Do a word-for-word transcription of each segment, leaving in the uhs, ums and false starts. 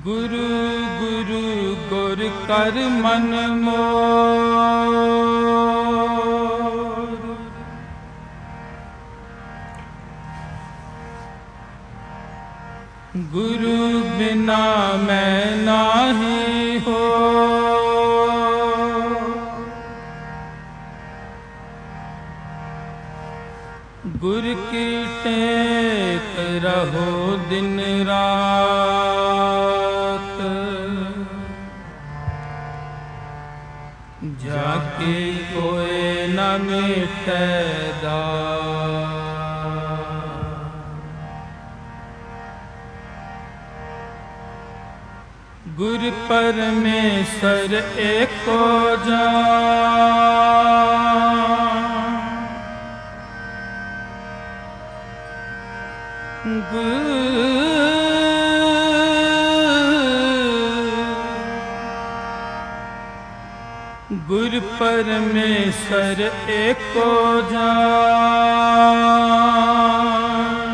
गुरु गुरु गुर कर मन मोर, गुरु बिना मैं नाही हो। गुर की टेक रहो दिन रात, जाके कोई न मिटे दात। गुर परमेश्वर एको जान, गुर परमेश्वर एको जान,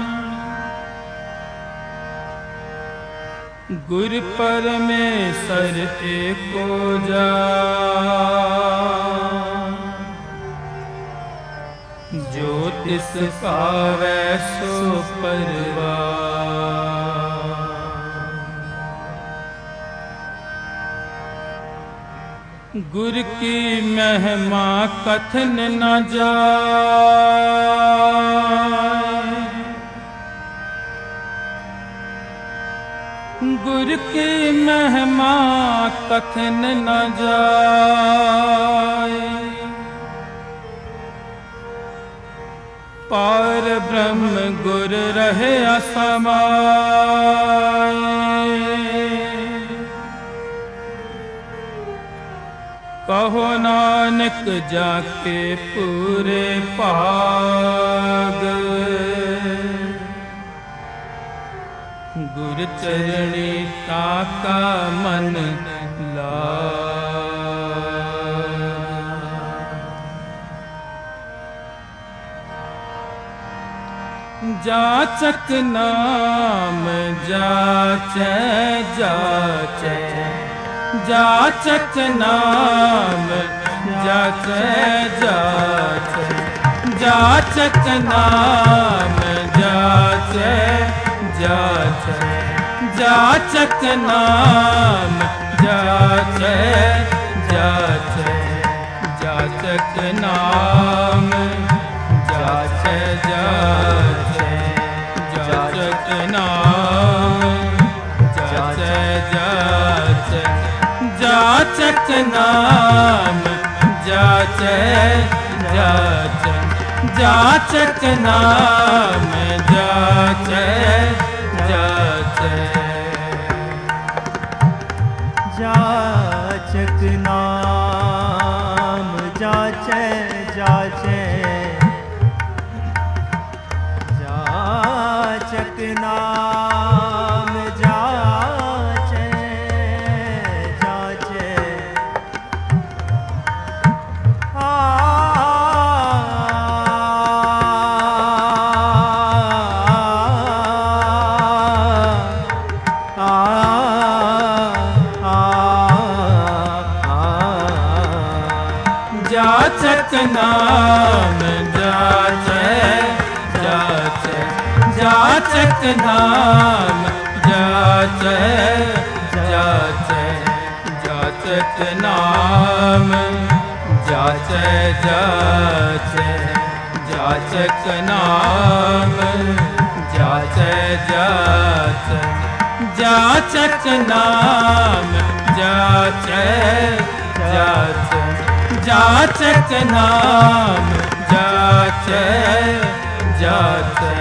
गुर परमेश्वर एको जान। जो तिस पावै सो परवान, गुर की महिमा कथन न जाए। गुर की महिमा कथन न जाए। पार ब्रह्म गुर रहे असमाए। कहो नानक जाके पूरे भाग, गुर चरणी ताका मन लाग। जाचक नाम जाचै जाचै, जाचक नाम जाचै जाचै, जाचक नाम जाचै जाचै, जाचक नाम जाचै जाचै, जाचक नाम जाचै जाचै, जाचक नाम जाचै जाचै, जाचक नाम जाचै जाचै, जाचक नाम जाचै जाचै। जाचक नाम जाचै जाचै, जाचक नाम जाचै जाचै। आ जाचक नाम जाचै जाचै, जाचक नाम जाचै जाचै, जाचक नाम जाचै जाचै, जाचक नाम जाचै जाचै, जाचक नाम जाचै जाचै, जाचक नाम जाचै जाचै।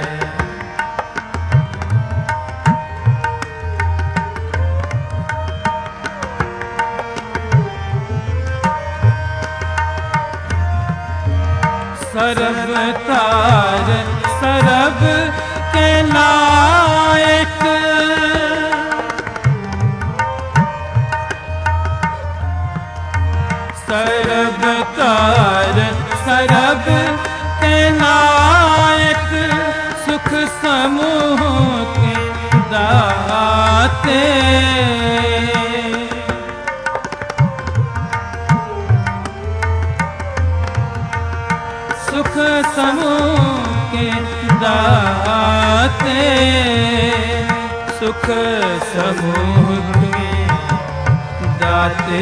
सरब तार सरब के नायक, सरब तार सरब के नायक, सुख समूह के दाता। जाते सुख समूह के दाते सुख समूह के दाते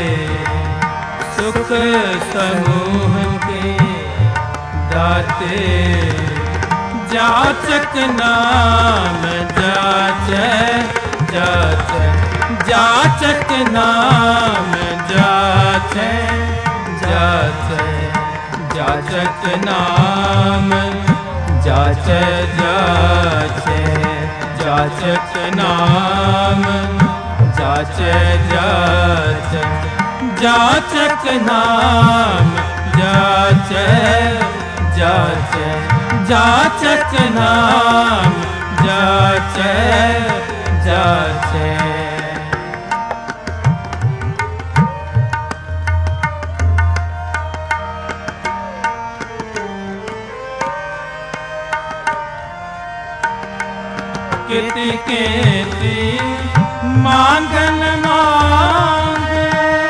सुख समूह के दाते जाचक नाम जाचे जाचे जाचक नाम जाचे जाचे जाचक नाम जाचे जाचे जाचक नाम जाचे जाचे जाचक नाम जाचे जाचे जाचक नाम जाचे जाचे केती केती मांगन मांगे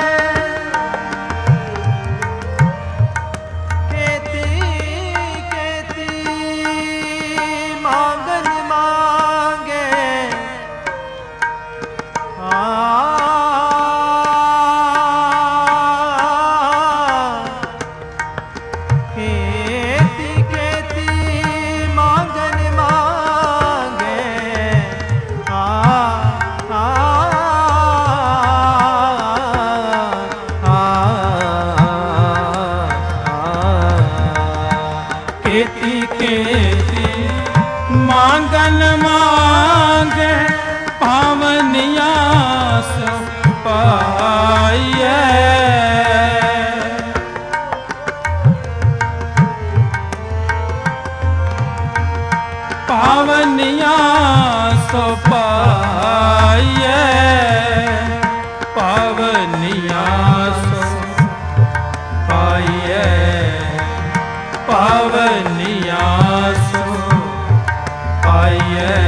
केती केती मांगन मांगे आ केती केती मांगन मांगे केती केती मांगन मांगे पावनिया सो पाइए पावनिया सो पाइए पावनिया सो पाइए पावनिया सो पाइए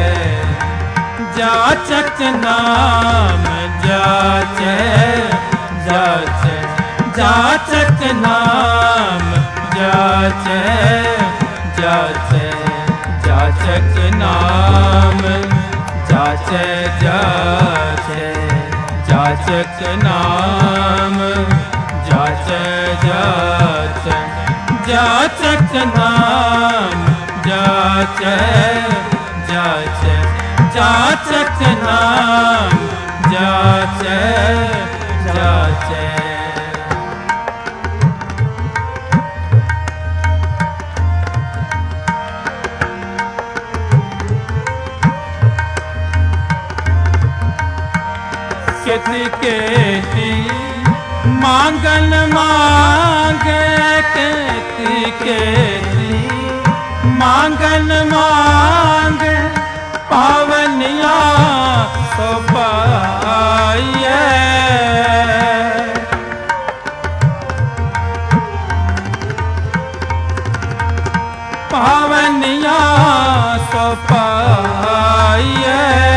जाचक नाम जाचे जाचे जाचक नाम जाचे जाचे जाचक नाम जाचे जाचे जाचक नाम जाचे जाचे जाचक नाम जाचे जाचे जाचक नाम जाचे जाचे केती केती मांगन मांगे केती केती मांगन मांगे पावनिया सो पाइए पावनिया सो पाइए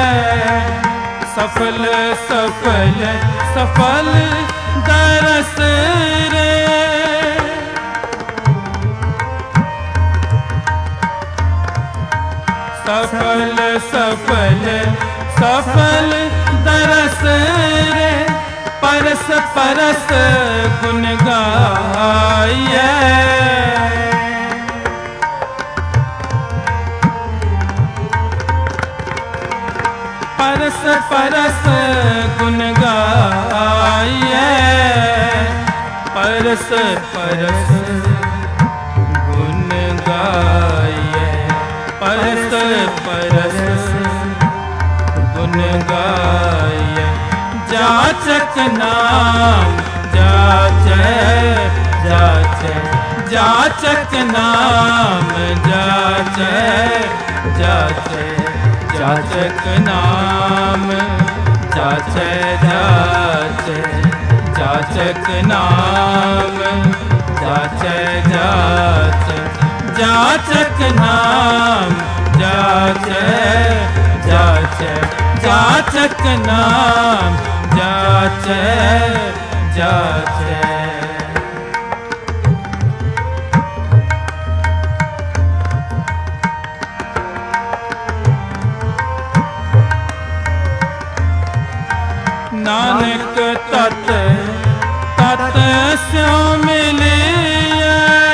सफल सफल सफल दरस रे सफल सफल सफल दरस रे परस परस गुन गाइए परस परस गुन गाइए परस परस गुन गाइए परस परस गुन गाइए जाचक नाम जाचे जाचे जाचक नाम जाचे जाचे जाचक नाम जाचे जाचे जाचक नाम जाचे जाचे जाचक नाम जाचे जाचै जाचक नाम जाचै जाचै। नानक तत तत स्यों मिलिए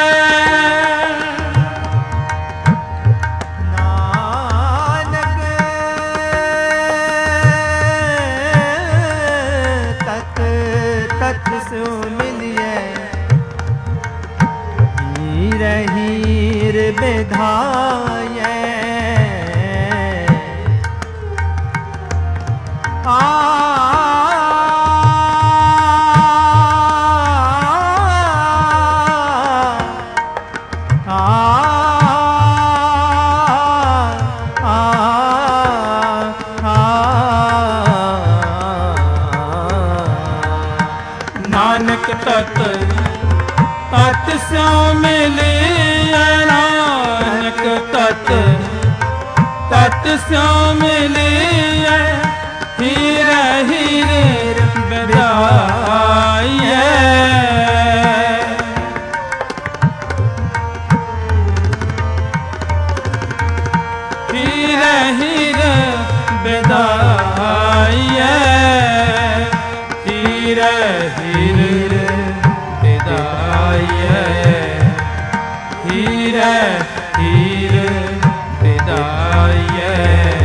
नानक तत तत स्यों मिलिए हीर हीर बेधाये आ नानक तत तत स्यों मिलिए नानक तत तत स्यों मिलिए हीर हीर बेधाये हीर हीर बेधाये हीर हीर बेधाये हीर हीर बेधाये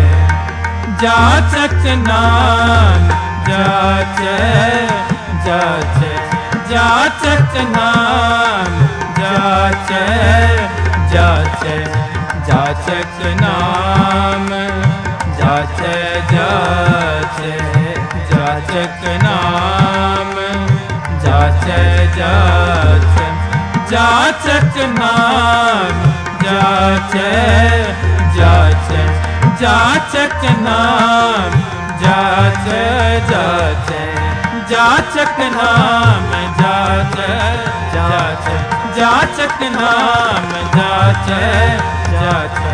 जाचक नाम जाचै जाचै जाचक नाम जाचै जाचै जाचक नाम जाचै जाचै जाचक नाम जाचै जाचै जाचक नाम जाचै जाचै जाचक नाम जाचै जाचै जाचक नाम जाचै जाचै जाचक नाम जाचै जाचै।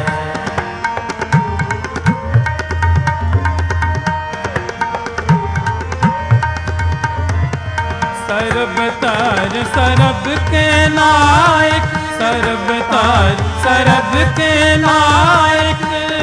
सर्वतार सरब के नायक सर्वतार सरब के नायक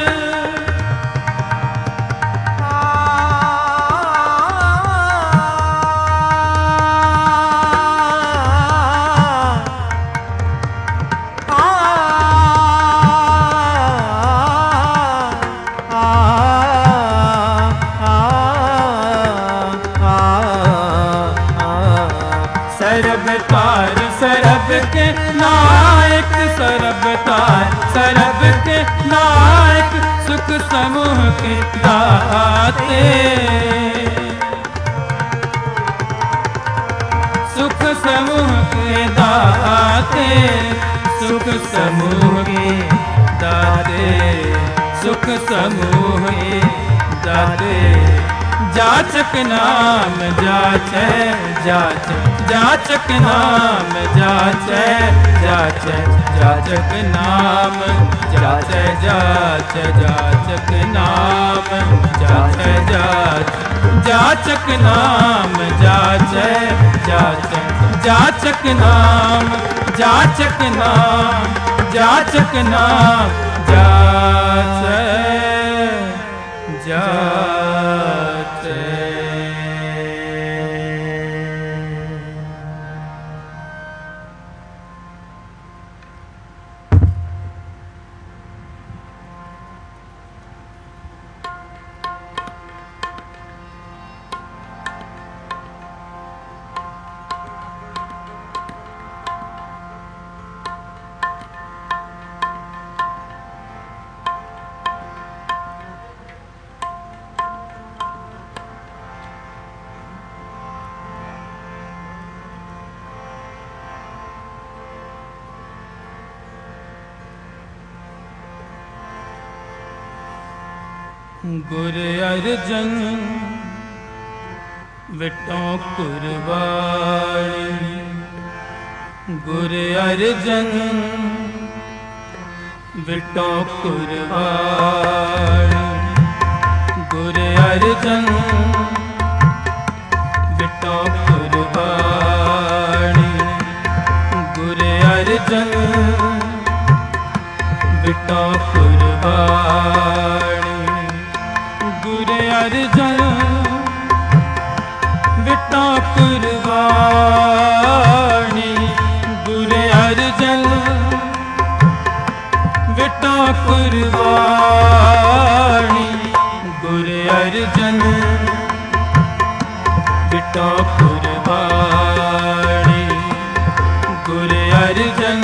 सरबतार सरब के नायक सरबतार सरब के नायक सुख समूह के दाते सुख समूह के दाते सुख समूह के दाते सुख समूह के दाते जाचक नाम जाचै जाचै जाचक नाम जाचै जाचै जाचक नाम जाचै जाचै जाचक नाम जाचै जाचै जाचक नाम जाचै जाचै जाचक नाम जाचक नाम जाचक नाम जाचै जाचै। गुर अर्जन विटों कुर्बानी गुर अर्जन विटों कुर्बानी अर्जन बिटो कुर्बानी, गुर अर्जन बिटो कुर्बानी, गुर अर्जन बिटो कुर्बानी, गुर अर्जन बिटो कुर्बानी, गुर अर्जन बिटो कुर्बानी, गुर अर्जन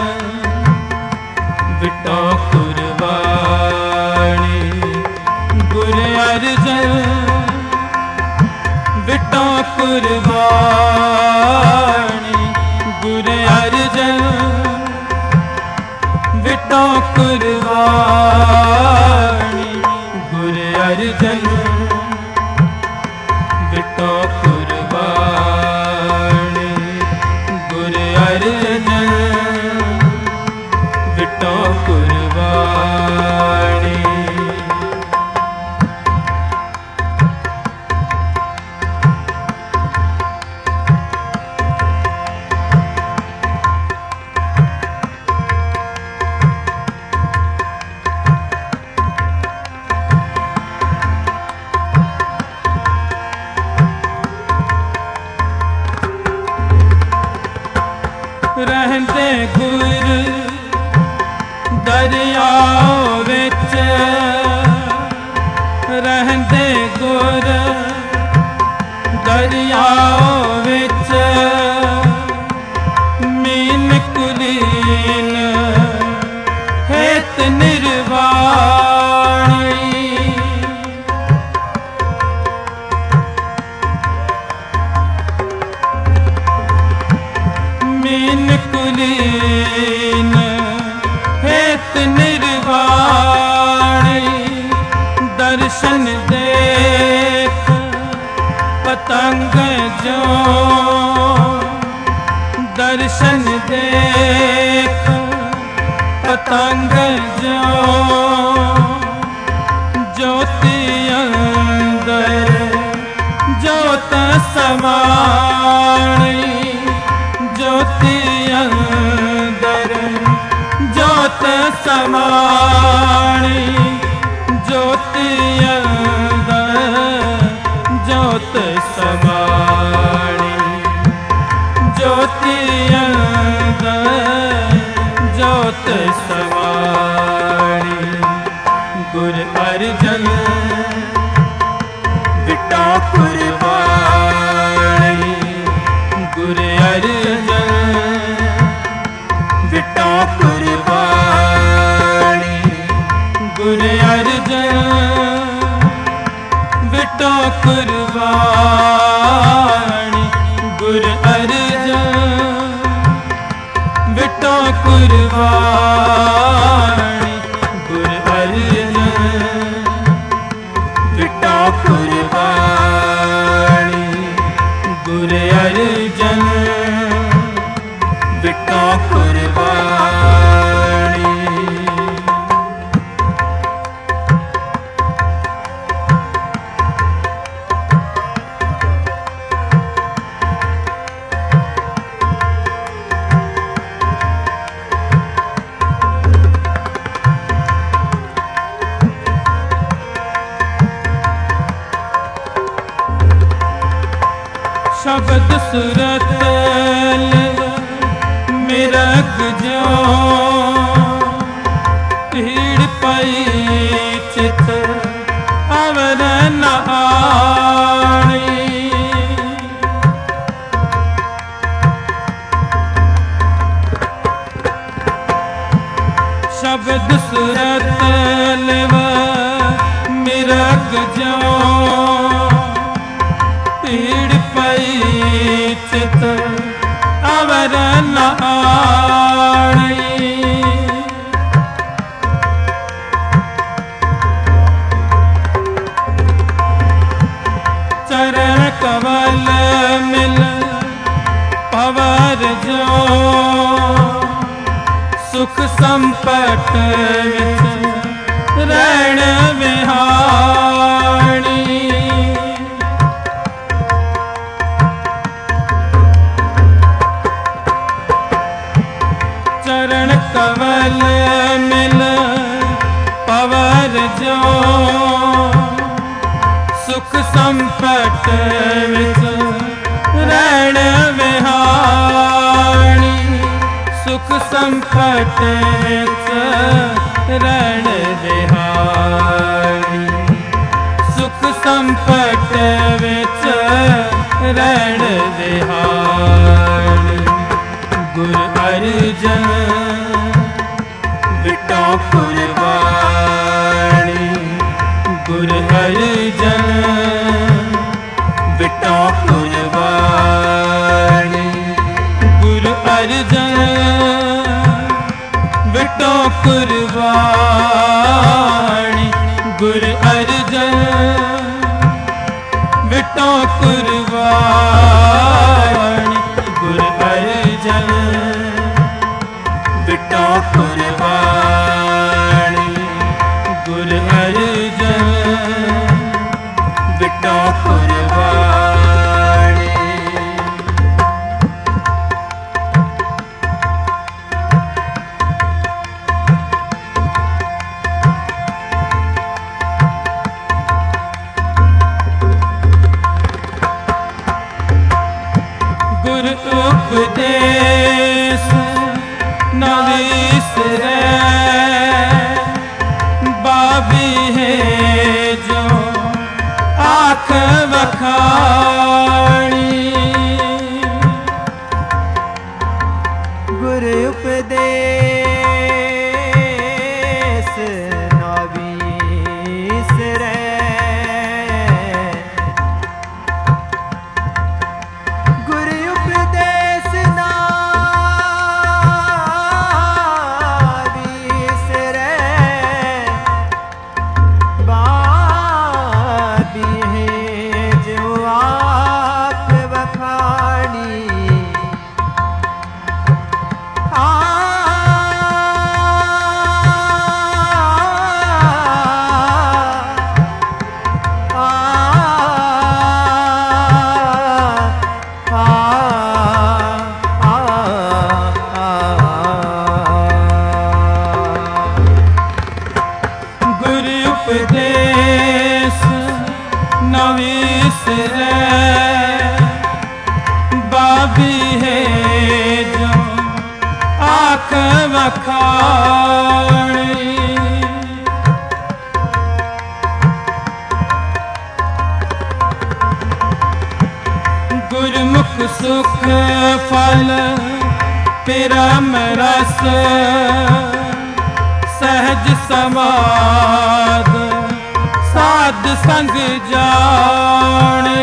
बिटो कुर्बानी, गुर अर्जन बिटो कुर्बानी, गुर अर्जन बिटो कुर्बानी, गुर अर्जन बिटो कुर्बानी, गुर अर्जन बिटो कुर्बानी। रहंदे गुर दरियाओ विच, रहंदे गुर दरियाओ विच, मीन कुलीन हेत निर्वाणी, मीन कुलीन हेत निर्वाणी, दर्शन देख पतंग जो, दर्शन देख पतंग जो, ज्योति अंदर ज्योत समाणी, ज्योति अंदर ज्योत समाणी, ज्योति अंदर ज्योत समाणी, ज्योति अंदर ज्योत समाणी, गुर अर्जन बिटो कुर्बानी, गुर अर्जन बिटो कुर्बानी, गुर अर्जन बिटो कुर्बानी, गुर अर्जन बिटो कुर्बानी, गुर अर्जन बिटो कुर्बानी, गुर अर्जन बिटो कुर्बानी। शब्द सुरत मिरग जो, भीड़ पई चित अवर न आणी, शब्द सुरत मिरग जो, भीड़ पई चित अवर न आणी, चरण कमल मिल पवर जो, सुख संपत विच रहण विहाणी, चरण कमल मिल पवर जो सुख संपत विच रैण विहाणी सुख संपत विच रैण विहाणी सुख संपत विच रैण विहाणी गुरु अर्जन विटो कुर्बानी गुरु अर्जन विटो कुर्बानी गुरु अर्जन विटो कुर्बानी गुरु अर्जन विटो कुर्बानी गुरु अर्जन विटो कुर्बानी गुरु अर्जन विटो कुर्बानी गुरु उपदेश न विसरै बाबी है जो आँख बखानी गुरु उपदेश न विसरै गुरु उपदेश न उपदेश न विसरै बाबी है जो आँख बखानी गुरमुख सुख फल पिरम रस सहज समाद साध संग जाने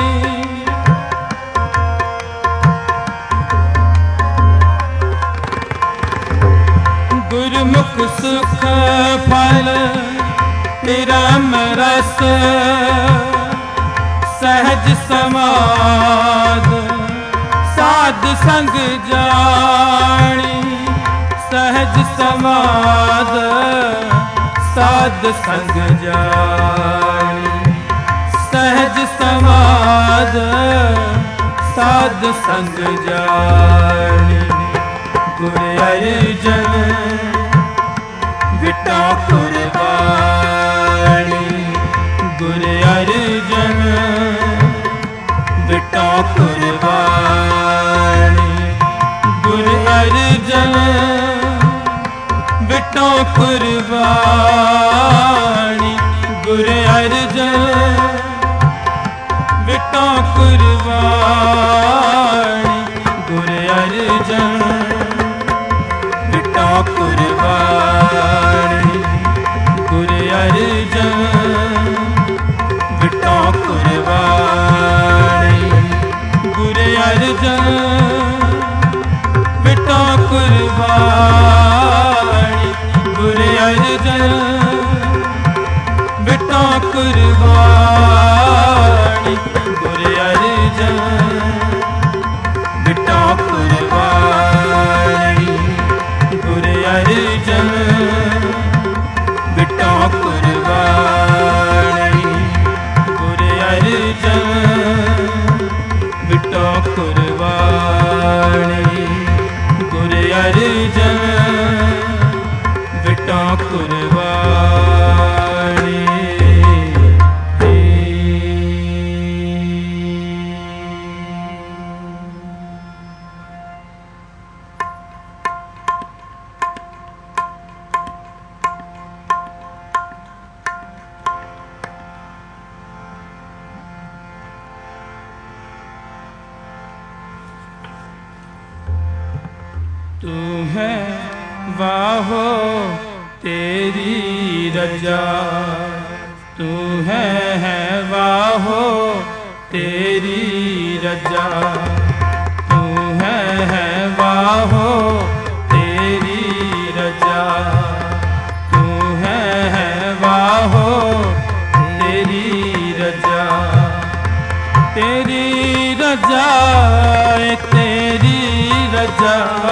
गुरमुख सुख फल पिरम रस सहज समाद साध संग जानी सहज समाद साध संग जानी सहज समाद साध संग जानी गुरु अर्जन विटो कुर्बानी गुरु अर्जन विटो कुर्बानी गुरु अर्जन विटो कुर्बानी गुरु अर्जन विटो कुर्बानी गुरु अर्जन विटो कुर्बानी गुरु अर्जन विटो कुर्बानी गुरु अर्जन विटो कुर्बानी गुरु अर्जन विटो कुर्बानी गुरु अर्जन विटो कुर्बानी गुरु अर्जन विटो कुर्बानी गुरु अर्जन विटो कुर्बानी गुरु अर्जन कुर्बानी तू है वाहो तेरी रजा, तू है, है वाहो तेरी रजा, तू है, है वाहो तेरी रजा, तू है, है वाहो तेरी रजा, तेरी रजा तेरी रजा,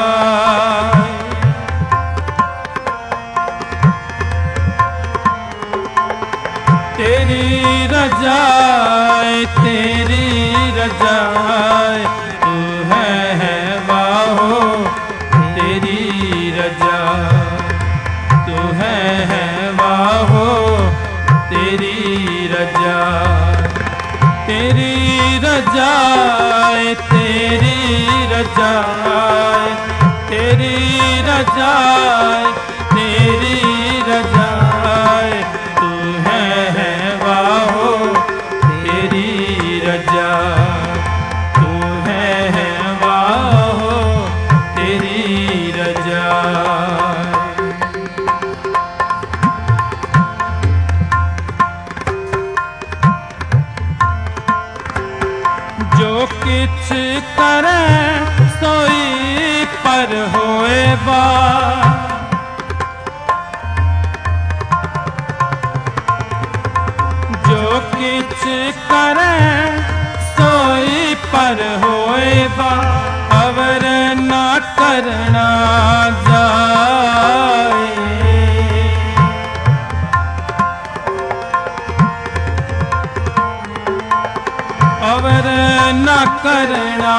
तेरी रजा तेरी रजा, तू है, है वाहो तेरी रजा, तू है, है वाहो तेरी रजा, तेरी रजा तेरी रजा, तेरी रजा तेरी रजा, तू है, है वाहो तेरी रजा, तू है, है वाहो तेरी रजा। जो किछ करे सोई पर होए बा, जो किछ करे सोई पर होए बा, अवर ना करना जाए, अवर न करना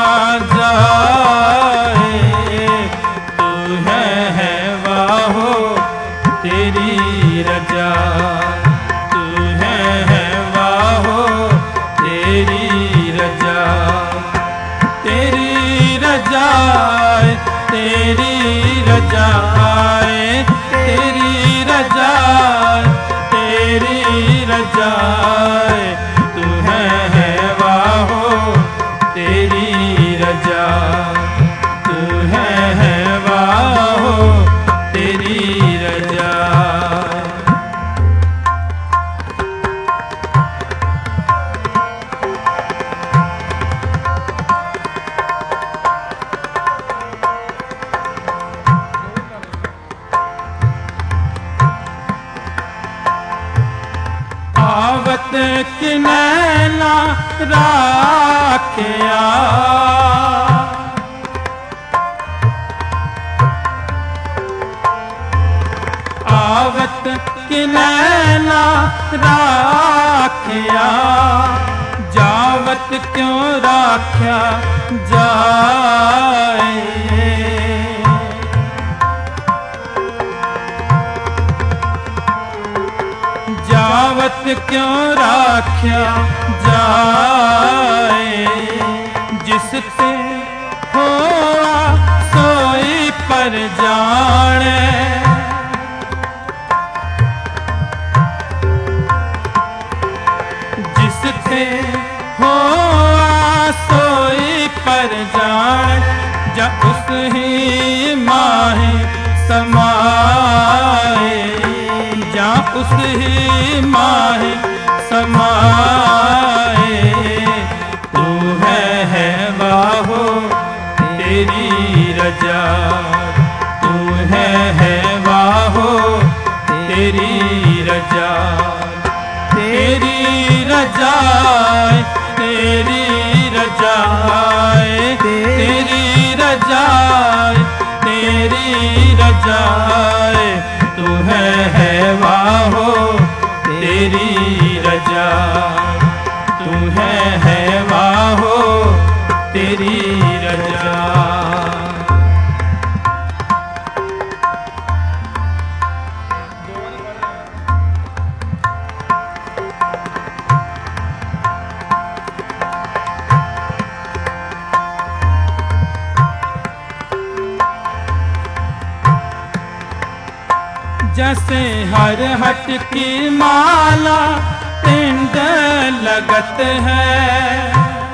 जाए, तू है, है वाहो तेरी रजा, तू है, है वाहो तेरी रजा, तेरी रजा तेरी रजा, तेरी रजा तेरी रजा, तू है, है वाहो तेरी रजा, तू है, है वाहो तेरी रजा। आवत किनैना राखिया, आवत किनैना राखिया, जावत क्यों राख्या जाए, जावत क्यों राख्या जाए, जिससे होआ सोई पर जाने, जिससे होआ सोई पर जाने, जा उस ही माहे समाए, जा उस ही माहे समाए, तू है, है वाहो तेरी रजा, तू है, है वाहो तेरी रजा, तेरी रजा तेरी रजा, तेरी रजा तेरी रजा, तू है, है वाहो तेरी रजा, तू है, है वाहो तेरी रजा। जैसे हर हट की माला पिंड लगत है,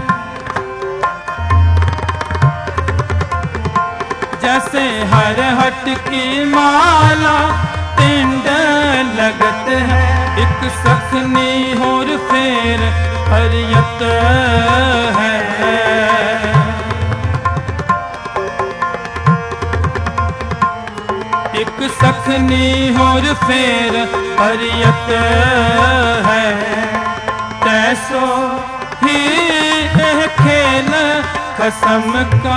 जैसे हर हट की माला पिंड लगत है। एक सखनी होर फेर हरियत है, एक सखनी होर फेर हरियत है। तैसो ही यह खेल खसम का,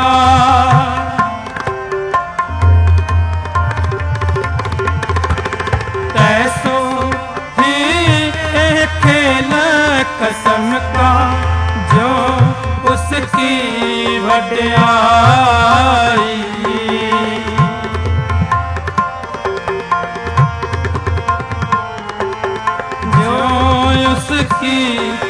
तैसो ही यह खेल खसम का, जो उसकी वड्याई, उसकी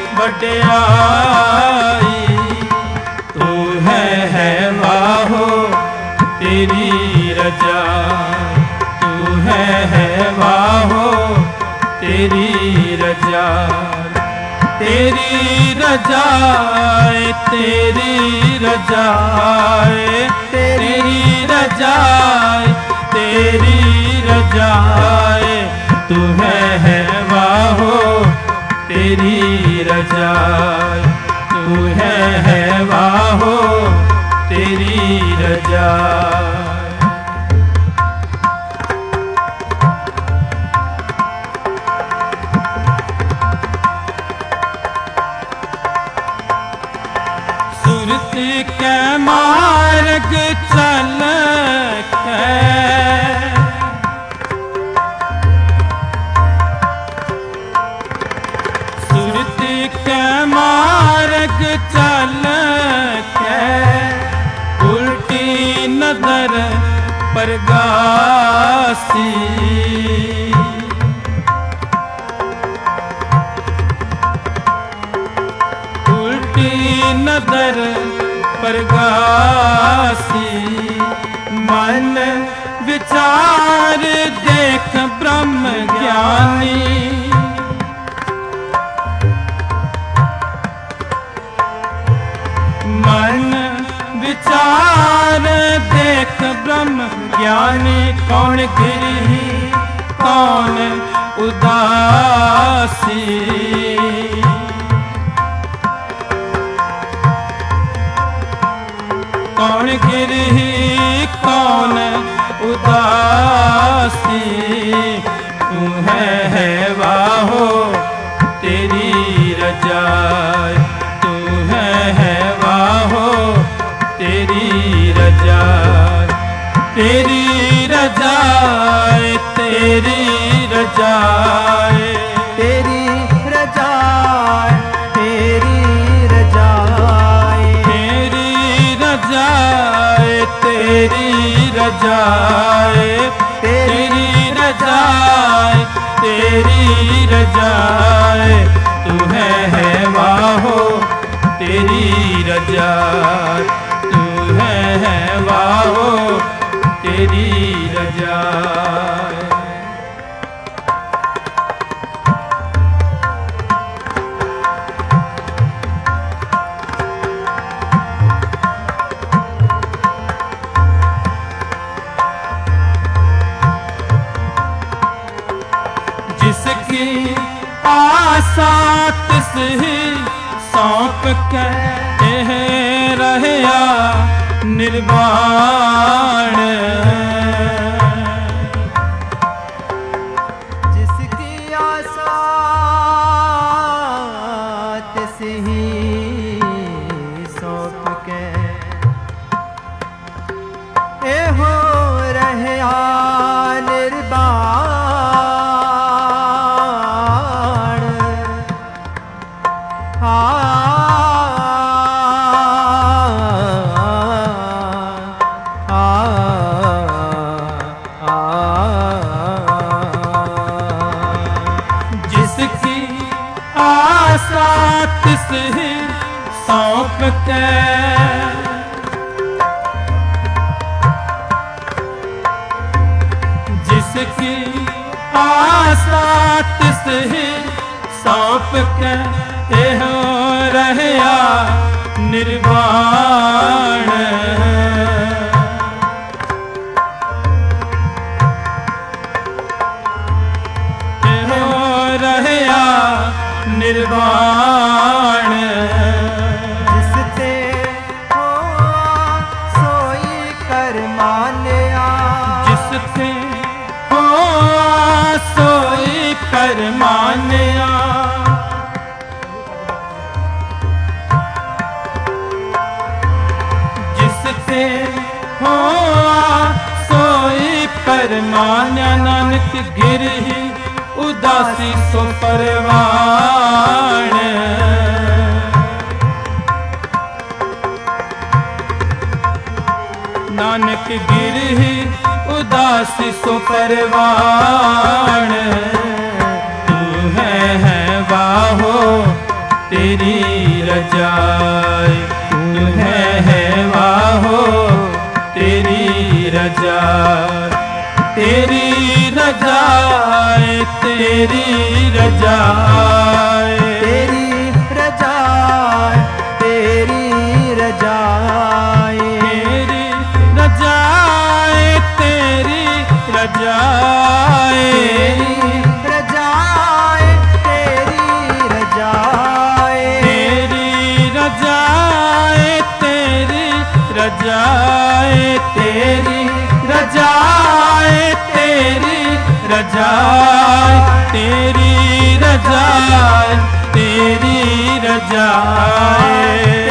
वड्याई। तू है है वाहो तेरी रजा, तू है है वाहो तेरी रजा, तेरी रजाए तेरी रजाए तेरी रजाए तेरी रजाए। तू है है वाहो तेरी रजा, तू है है वाहो तेरी रजा। सुरती के मार्ग चल के, के मार्ग चल के, उल्टी नजर परगासी, उल्टी नजर परगासी। मन विचार देख ब्रह्म ज्ञानी, मन विचार देख ब्रह्म ज्ञानी। कौन गिरी कौन उदासी, कौन गिरी कौन उदासी। तू है है वाहो तेरी रजा, तू है है वाहो तेरी रजा, तेरी रजाए तेरी रजाए तेरी रजाए तेरी रजाए तेरी रजाए तेरी रजाए तेरी रजाए तेरी रजाए। तू है है वाहो तेरी रजा, तू है है वाहो तेरी रजा। जिसकी आशा तिस ही सौंप के रहया निर्वाण, जिसकी आशा तिस ही सौंप के ए हो रहया निर्वाण। आ जिसकी आशा तिस ही सौंप के जिसकी आसा तिस ही सौंप के एहो रहया निर्वाण। एहो रहया निर्वाण। जिसते होआ सोई कर मान्या। जिसते होआ सोई कर मान्या। जिसते होआ सोई कर मान्या। नानक गिरहि उदासी सो परवान। नानक गिरहि उदासी सो परवान। तू है है वाहो तेरी रजाई। तू है है वाहो तेरी रजाई। तेरी रजाए तेरी रजाए। तेरी रजाए तेरी रजाए। तेरी रजाए तेरी रजाए। तेरी रजाए तेरी रजाए। तेरी रजाए तेरी रजाए। तेरी रजाए तेरी रजाए। तेरी रजाए तेरी रजाए।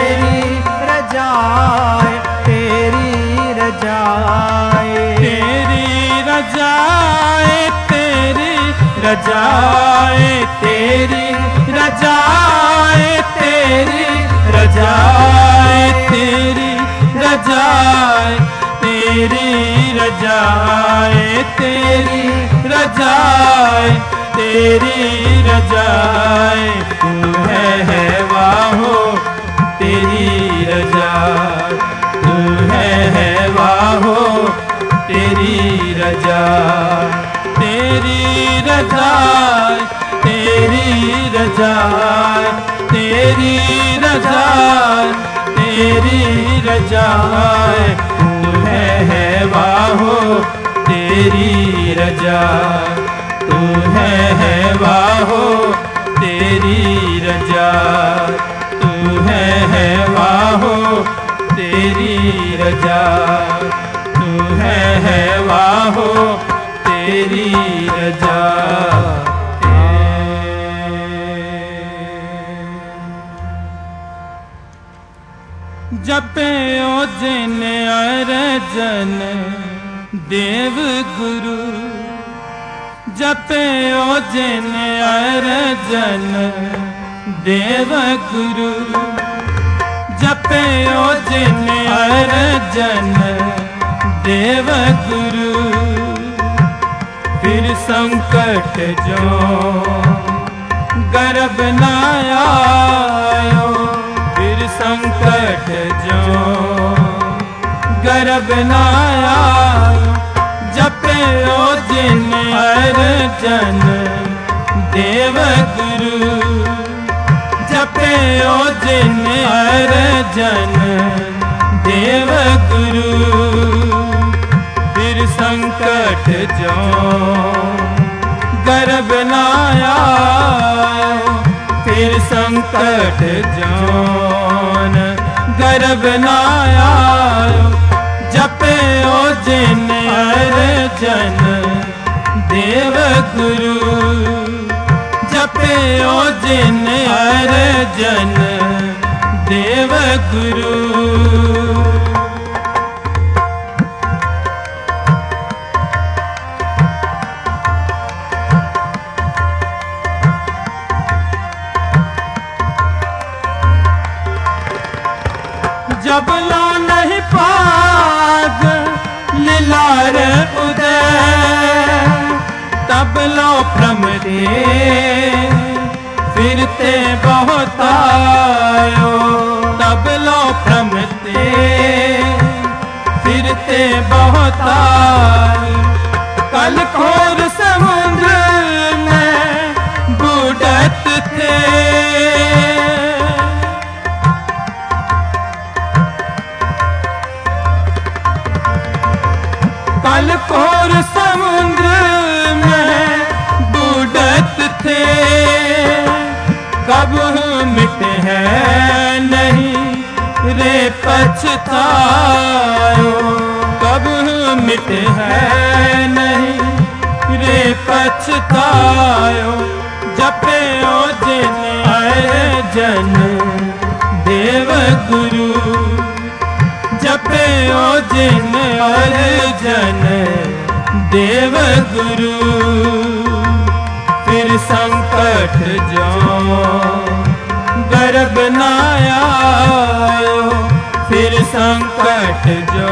तेरी रजाए तेरी रजाए। तेरी रजाए तेरी रजाए। तेरी रजाए तेरी रजाए। तेरी रजाए तेरी रजाए। तेरी रजाए। तू है है वाहो तेरी रजाए। तू है है वाहो तेरी रजाए। तेरी रजाए तेरी रजाए। तेरी रजाए तेरी रजाए। तू है है वाहो तेरी रजाए। तू है है वाहो तेरी रजाए। तू है है वाहो तेरी रजाए। तू है है वाहो तेरी रजाए। जपयो जिन अर्जन देव गुरु। जपयो जिन अर्जन देव गुरु। जपयो जिन अर्जन देव गुरु। फिर संकट जो गर्भ न आयो। फिर संकट जो गर्भ न आयो। जपयो जिन अर्जन देव गुरु। जपयो जिन अर्जन देव गुरु। फिर संकट जो गर्भ न आयो। फिर संकट जौन गर्भ न आयो। जपयो जिन अर्जन देव गुरु। जपयो जिन अर्जन देव गुरु। जब लो नहीं पाग लिलार उदय। तब लो भ्रम दे फिरते बहुत आयो। तब लो भ्रम दे फिरते बहुत आयो। कल खोर समुद्र कालकोर समुद्र में बूढ़त थे, कब मिटे हैं नहीं रे पछतायो, कब मिटे हैं नहीं रे पछतायो। जपे ओ जिन अर्जन देव गुरु, जपे ओ जिन अर्जन देव गुरु। फिर संकट जो गर्भ न आयो, फिर संकट जो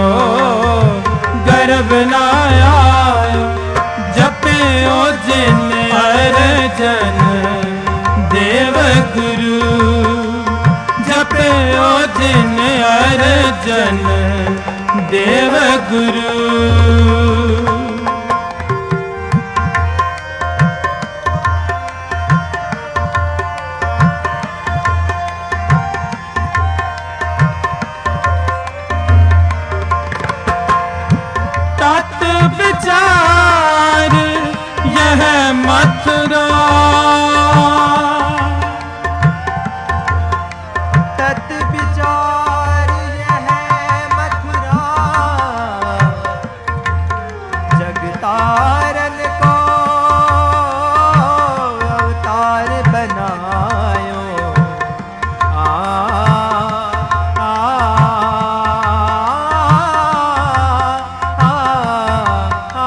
गर्भ न आयो। जपे ओ जिन अर्जन देव गुरु, जपे ओ जिन अर्जन देव गुरु। तत् विचार यह मथुरा, तत् विचार यह मथुरा, जगतारन को अवतार बनायो। आ, आ, आ,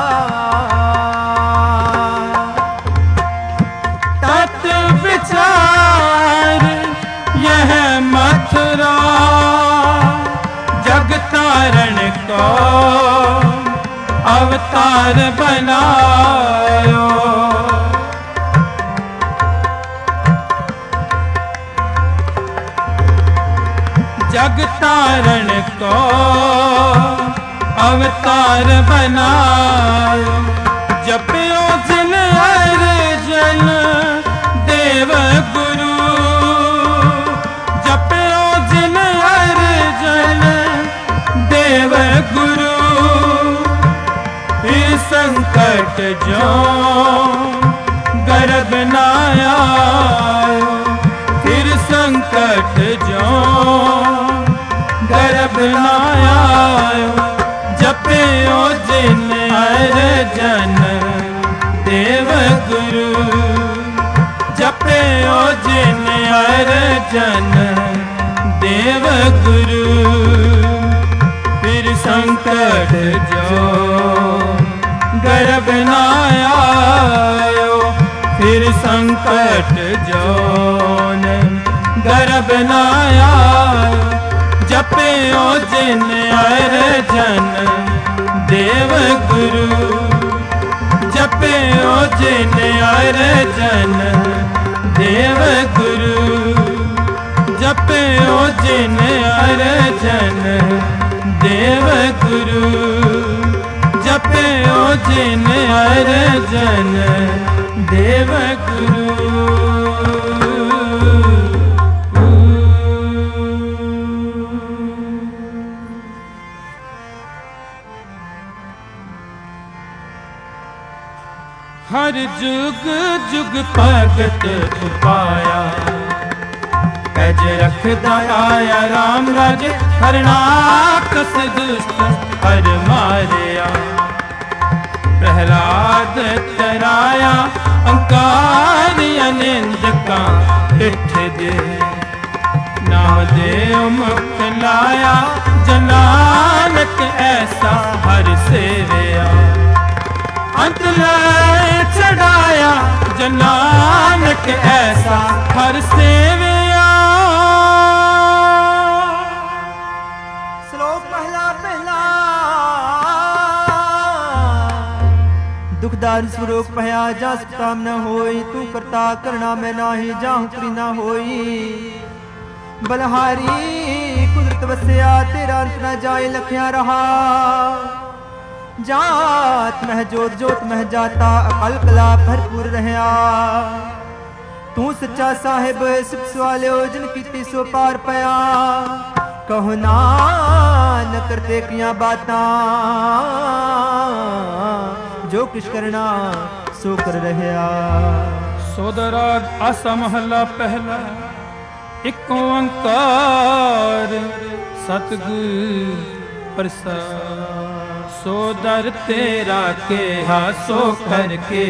तत् विचार यह मथुरा, जगतारण को अवतार बनायो। जगतारण को अवतार बनायो। जपयो जिन अर्जन देव गुरु, जपयो जिन अर्जन देव गुरु। फिर संकट जो गर्भ न आयो, फिर संकट जो गर्भ न आयो। जपे ओ जिन अर्जन देव गुरु, जपे ओ जिन अर्जन देव गुरु। फिर संकट जो गर्भ न आयो, फिर संकट जो गर्भ न आयो। जपे ओ जिन अर्जन देव गुरु, जपे ओ जिन अर्जन देव गुरु, जपे ओ जिन अर्जन देव गुरु, जपे ओ जिन अर्जन देव गुरु। हर जुग जुग भगत पाया, पैज रखदा आया राम राजे। हरणाकस दुष्ट हर मारिया, प्रहलाद तराया। अंकारी अनिंदका पिठ दे, नाम देव मुक्त लाया। जनानक ऐसा हर सेवया, अंत लय चढ़ाया। जनानक ऐसा हर सेवया। श्लोक पहला पहला दुखदार स्वरूप भया, जा काम न होई। तू करता करना में नाही, जाहु करी न होई। बलहारी कुदरत वस्या, तेरा अंत न जाए लखिया रहा। जात मह जोत जोत मह जाता, अकल कला भरपूर रहया। तू सच्चा साहिब सिख सवाले जिन कीती सो पार पया। कहो नानक करते किया बातां, किश करना सो कर रहया। सोदराग आसा महला पहला एक ओंकार सतगुर प्रसाद। सोदर तेरा के हा सो कर के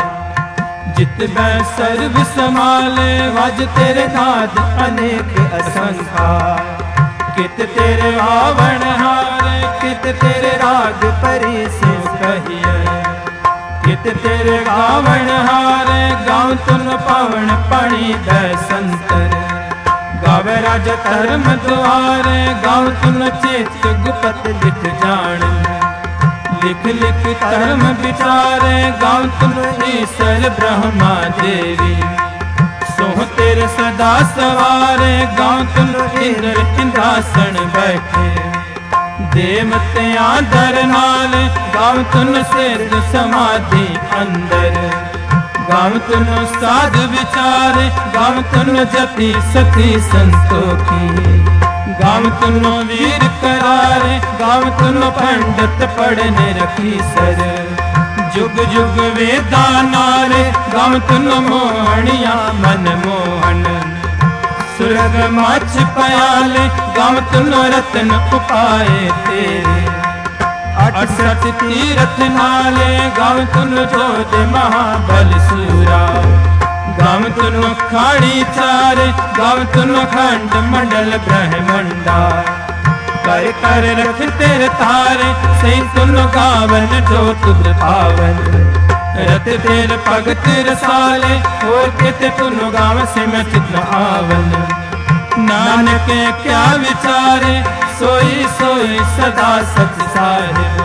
जित बै सर्व समाले वज तेरे नाद अनेक असंख्या। कित तेरे रावण हारे कित तेरे राग परी से कहिए। कित तेरे गावण हारे गाँव तुन पवन पणी दै संतर। गावे राज धर्म द्वारे गाँव तुन चेत गुपत लिख जान। लिख लिख धर्म विचारे गाँव तुन ईश्वर ब्रह्मा देवी। सोह तेरे सदा सवारे गाँव तुन इंद्र इंद्रासन बैठे। देवत्या दर नाल गाँव तुन सिद्ध समाधि अंदर। गाँव तुन साध विचारे गाँव तुन जति सती संतोखी। गाँव तुन वीर करारे गाँव तुन पंडित पढ़ने रखी सर। जुग जुग वेदा नारे गाँव तुन मोहनिया मन मोहन। सुरग माछ पयाले गाँव तुन रत्न उपाए तेरे। अठसठ तीरथ नाले गाँव तुन जोध महाबल सूरा। गाँव तुन खाड़ी चारे गाँव तुन खंड मंडल ब्रह्मंडा। कर कर रख तेरे तारे सही तुन गावन जो तुद पावन। रत तेरे भगत रसाले और कित तुन गाँव से मैं चित आवन। नानक क्या विचारे सोई सोई सदा सच साहिब।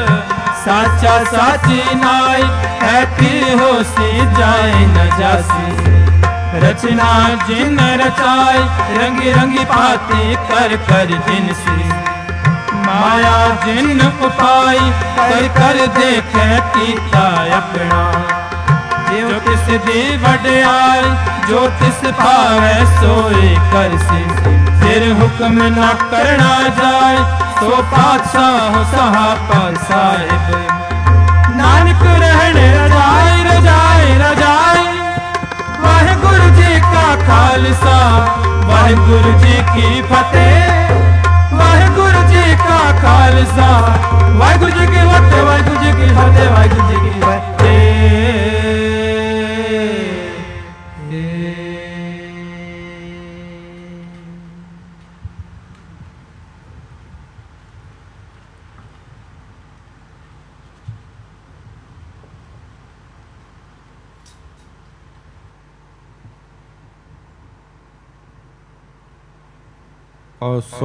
साचा साची नाई है कि होसी जाए न जासी। रचना जिन रचाई रंगी रंगी पाती कर कर जिनसी। माया जिन उपाई कर कर देखे कीता अपना। जो तिस दी वड्याई जो तिस पावे सोए करसी। फिर हुक्म न करना जाए सो पातशाह सहापा साहिब। नानक रहन रजाई रजाई रजाई। वाहिगुरु जी का खालसा वाहिगुरु जी की फतेह। वाहिगुरु जी का खालसा वाहिगुरु जी की फतेह। वाहिगुरु जी की फतेह वाहिगुरु जी की फतेह। और